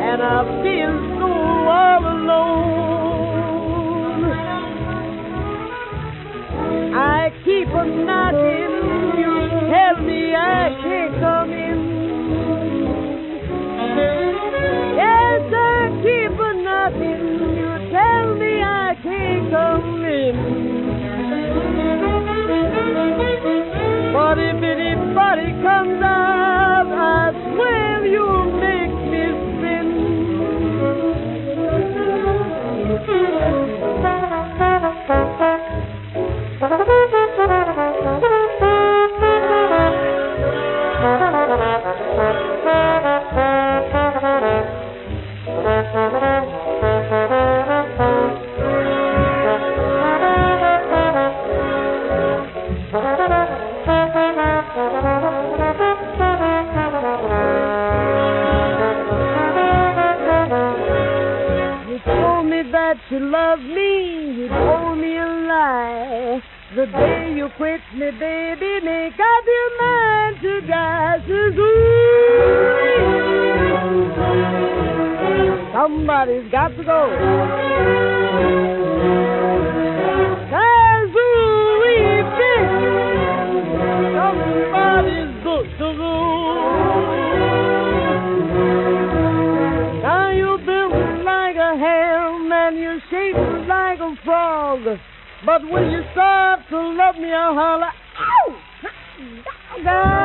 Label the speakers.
Speaker 1: and I feel so all alone. I keep a knocking, you tell me I can't come in. Yes, I keep a knocking, you tell me I can't come in. But if anybody comes out, I swear you'll make me spin. You love me, you told me a lie. The day you quit me, baby, make up your mind to die. Somebody's got to go. Somebody's got to go. Now you've been like a ham and you're shaped like a frog. But when you start to love me, I'll holler, ow!